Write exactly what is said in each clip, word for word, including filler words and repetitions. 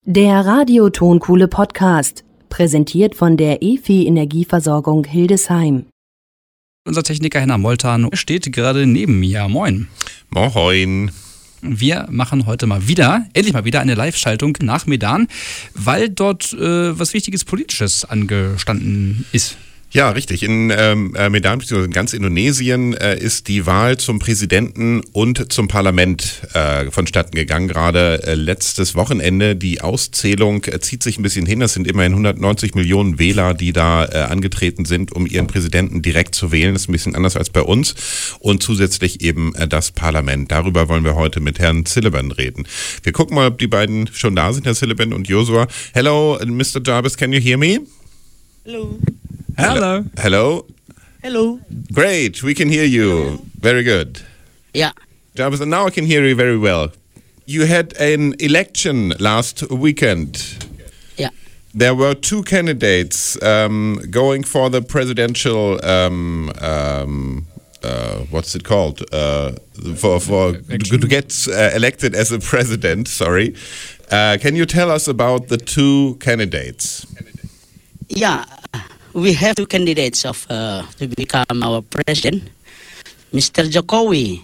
Der Radio-Tonkuhle Podcast, präsentiert von der E F I Energieversorgung Hildesheim. Unser Techniker Henna Moltan steht gerade neben mir. Moin. Moin. Wir machen heute mal wieder, endlich mal wieder eine Live-Schaltung nach Medan, weil dort äh, was Wichtiges Politisches angestanden ist. Ja, richtig. In ähm, Medan, beziehungsweise in ganz Indonesien, äh, ist die Wahl zum Präsidenten und zum Parlament äh, vonstatten gegangen. Gerade äh, letztes Wochenende. Die Auszählung äh, zieht sich ein bisschen hin. Das sind immerhin hundertneunzig Millionen Wähler, die da äh, angetreten sind, um ihren Präsidenten direkt zu wählen. Das ist ein bisschen anders als bei uns. Und zusätzlich eben äh, das Parlament. Darüber wollen wir heute mit Herrn Silliban reden. Wir gucken mal, ob die beiden schon da sind, Herr Silliban und Joshua. Hello, Mister Jarvis, can you hear me? Hello. Hello. Hello. Hello. Great, we can hear you. Very good. Yeah. Jarvis, and now I can hear you very well. You had an election last weekend. Yeah. There were two candidates um, going for the presidential, um, um, uh, what's it called? Uh, for for to get uh, elected as a president, sorry. Uh, can you tell us about the two candidates? Yeah. We have two candidates of uh, to become our president. Mister Jokowi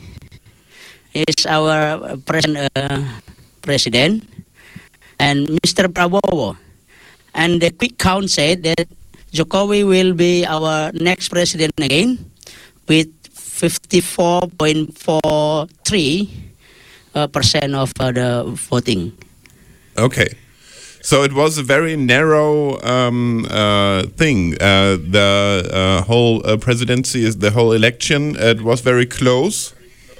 is our present uh, president, and Mister Prabowo. And the quick count said that Jokowi will be our next president again with fifty-four point four three uh, percent of uh, the voting. Okay. So it was a very narrow um, uh, thing. Uh, the uh, whole uh, presidency, is the whole election. It was very close.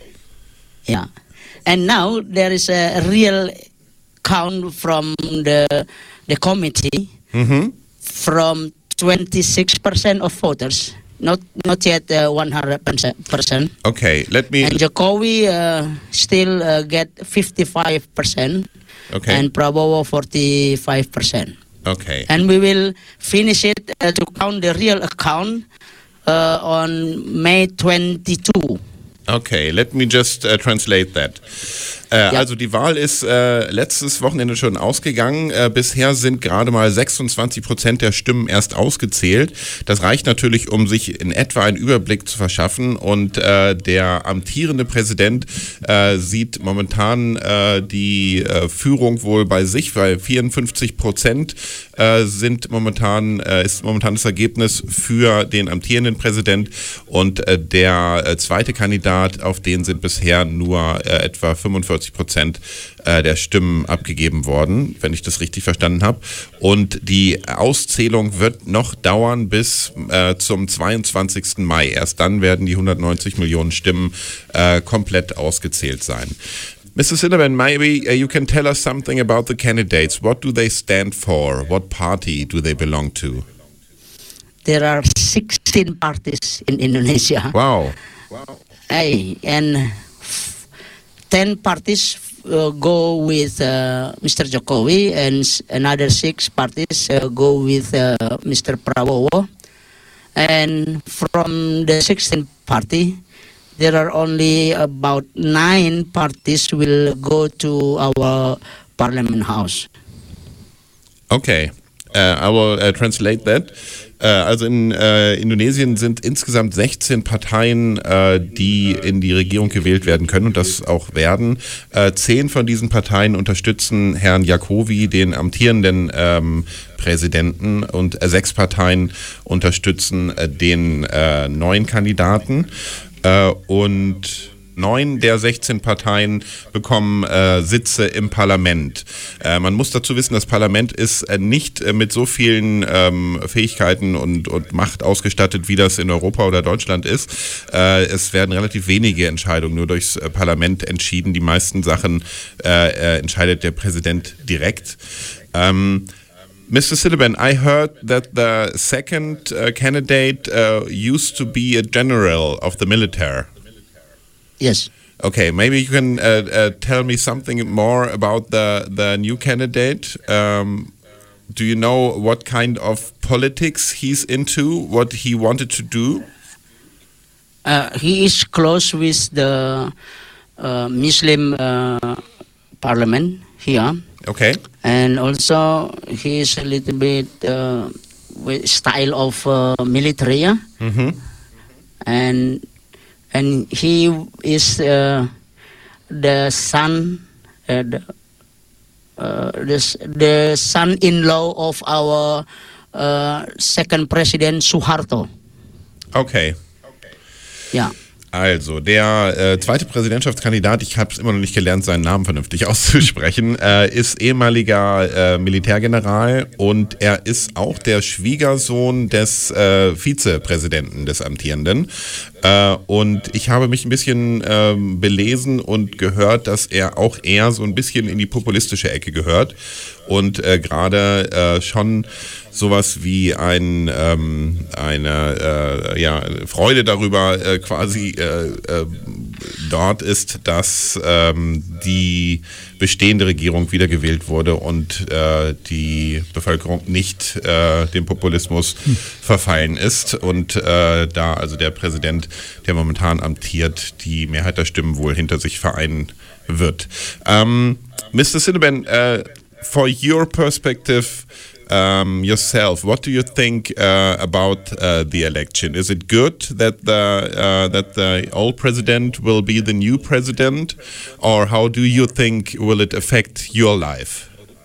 Yeah, and now there is a real count from the the committee. Mm-hmm. From twenty-six percent of voters, not not yet uh, one hundred percent. Okay, let me. And Jokowi uh, still uh, get fifty-five percent. Okay. And Prabowo forty-five percent. Okay. And we will finish it uh, to count the real account uh, on May twenty-second. Okay, let me just uh, translate that. Äh, ja. Also die Wahl ist äh, letztes Wochenende schon ausgegangen. Äh, bisher sind gerade mal sechsundzwanzig Prozent der Stimmen erst ausgezählt. Das reicht natürlich, um sich in etwa einen Überblick zu verschaffen. Und äh, der amtierende Präsident äh, sieht momentan äh, die äh, Führung wohl bei sich, weil vierundfünfzig Prozent äh, sind momentan äh, ist momentan das Ergebnis für den amtierenden Präsident. Und äh, der äh, zweite Kandidat, auf den sind bisher nur äh, etwa fünfundvierzig Prozent der Stimmen abgegeben worden, wenn ich das richtig verstanden habe. Und die Auszählung wird noch dauern bis äh, zum zweiundzwanzigsten Mai. Erst dann werden die hundertneunzig Millionen Stimmen äh, komplett ausgezählt sein. Mister Silliban, maybe uh, you can tell us something about the candidates. What do they stand for? What party do they belong to? There are sixteen parties in Indonesia. Wow. Wow. Hey, and ten parties uh, go with uh, Mister Jokowi, and s- another six parties uh, go with uh, Mister Prabowo. And from the sixteen party, there are only about nine parties will go to our Parliament House. Okay, uh, I will uh, translate that. Äh, also in äh, Indonesien sind insgesamt sechzehn Parteien, äh, die in die Regierung gewählt werden können und das auch werden. Äh, zehn von diesen Parteien unterstützen Herrn Jokowi, den amtierenden ähm, Präsidenten, und äh, sechs Parteien unterstützen äh, den äh, neuen Kandidaten. Äh, und Neun der sechzehn Parteien bekommen äh, Sitze im Parlament. Äh, man muss dazu wissen, das Parlament ist äh, nicht äh, mit so vielen ähm, Fähigkeiten und, und Macht ausgestattet, wie das in Europa oder Deutschland ist. Äh, es werden relativ wenige Entscheidungen nur durchs äh, Parlament entschieden. Die meisten Sachen äh, äh, entscheidet der Präsident direkt. Ähm, Mister Silliban, I heard that the second uh, candidate uh, used to be a general of the military. Yes. Okay, maybe you can uh, uh, tell me something more about the, the new candidate. Um, do you know what kind of politics he's into, what he wanted to do? Uh, he is close with the uh, Muslim uh, parliament. here. Okay. And also he is a little bit uh, with style of uh, military. Mm-hmm. And and he is uh, the son, uh, the, uh, the, the son-in-law of our uh, second president Suharto. Okay. Ja. Also, der äh, zweite Präsidentschaftskandidat, ich habe es immer noch nicht gelernt, seinen Namen vernünftig auszusprechen, äh, ist ehemaliger äh, Militärgeneral und er ist auch der Schwiegersohn des äh, Vizepräsidenten des Amtierenden. Äh, und ich habe mich ein bisschen äh, belesen und gehört, dass er auch eher so ein bisschen in die populistische Ecke gehört und äh, gerade äh, schon sowas wie ein, ähm, eine äh, ja, Freude darüber äh, quasi äh, äh, dort ist, dass ähm, die bestehende Regierung wiedergewählt wurde und äh, die Bevölkerung nicht äh, dem Populismus hm. verfallen ist und äh, da also der Präsident, der momentan amtiert, die Mehrheit der Stimmen wohl hinter sich vereinen wird. Um, Mister Silliman, uh, for your perspective, Um, yourself, what do you think uh, about uh, the election? Is it good that the uh, that the old president will be the new president, or how do you think will it affect your life?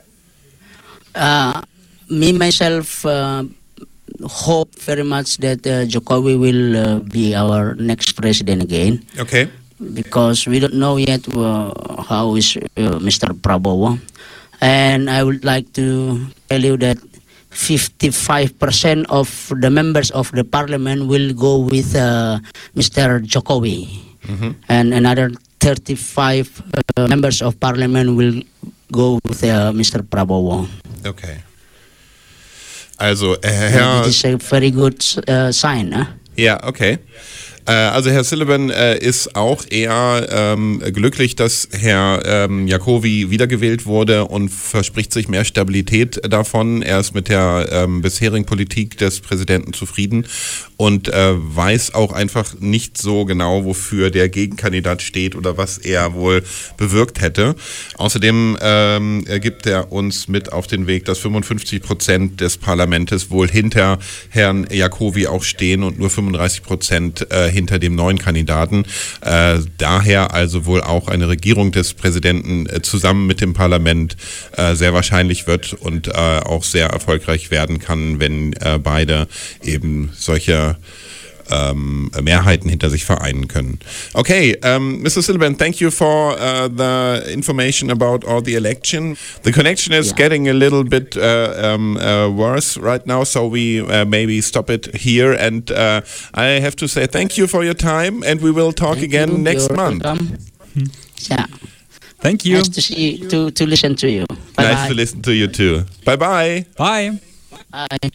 Uh, me myself uh, hope very much that uh, Jokowi will uh, be our next president again. Okay. Because we don't know yet uh, how is uh, Mister Prabowo. And I would like to tell you that fifty-five percent of the members of the parliament will go with uh, Mister Jokowi. Mm-hmm. And another thirty-five uh, members of parliament will go with uh, Mister Prabowo. Okay. Also, Herr... It is a very good uh, sign. Huh? Ja, okay. Also Herr Silliman äh, ist auch eher ähm, glücklich, dass Herr ähm, Jacovi wiedergewählt wurde und verspricht sich mehr Stabilität davon. Er ist mit der ähm, bisherigen Politik des Präsidenten zufrieden und äh, weiß auch einfach nicht so genau, wofür der Gegenkandidat steht oder was er wohl bewirkt hätte. Außerdem ähm, gibt er uns mit auf den Weg, dass fünfundfünfzig Prozent des Parlamentes wohl hinter Herrn Jacovi auch stehen und nur fünfunddreißig Prozent äh, hinter dem neuen Kandidaten. Äh, daher also wohl auch eine Regierung des Präsidenten äh, zusammen mit dem Parlament äh, sehr wahrscheinlich wird und äh, auch sehr erfolgreich werden kann, wenn äh, beide eben solche ähm, Mehrheiten hinter sich vereinen können. Okay, um, Mister Silliman, thank you for uh, the information about all the election. The connection is yeah. getting a little bit uh, um, uh, worse right now, so we uh, maybe stop it here. And uh, I have to say thank you for your time, and we will talk thank again you. next You're month. Hmm. Yeah. Thank you. Nice to see you, to to listen to you. Bye nice bye. to listen to you too. Bye bye. Bye. Bye.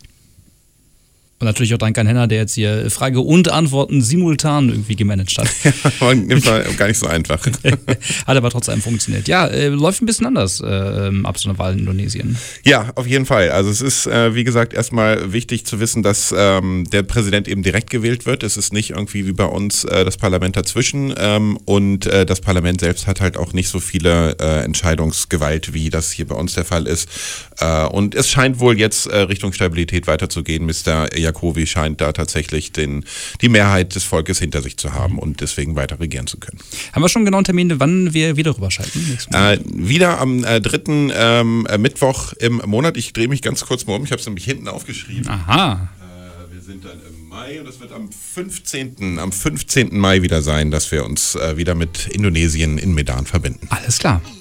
Und natürlich auch danke an Henna, der jetzt hier Frage und Antworten simultan irgendwie gemanagt hat. War gar nicht so einfach. Hat aber trotzdem funktioniert. Ja, äh, läuft ein bisschen anders äh, ab so einer Wahl in Indonesien. Ja, auf jeden Fall. Also es ist, äh, wie gesagt, erstmal wichtig zu wissen, dass ähm, der Präsident eben direkt gewählt wird. Es ist nicht irgendwie wie bei uns äh, das Parlament dazwischen. Ähm, und äh, das Parlament selbst hat halt auch nicht so viele äh, Entscheidungsgewalt, wie das hier bei uns der Fall ist. Äh, und es scheint wohl jetzt äh, Richtung Stabilität weiterzugehen. Mister Jacovi scheint da tatsächlich den, die Mehrheit des Volkes hinter sich zu haben und deswegen weiter regieren zu können. Haben wir schon genauen Termine, wann wir wieder rüberschalten? Äh, wieder am äh, dritten Ähm, Mittwoch im Monat. Ich drehe mich ganz kurz mal um. Ich habe es nämlich hinten aufgeschrieben. Aha. Äh, wir sind dann im Mai und es wird am fünfzehnten Am fünfzehnten Mai wieder sein, dass wir uns äh, wieder mit Indonesien in Medan verbinden. Alles klar.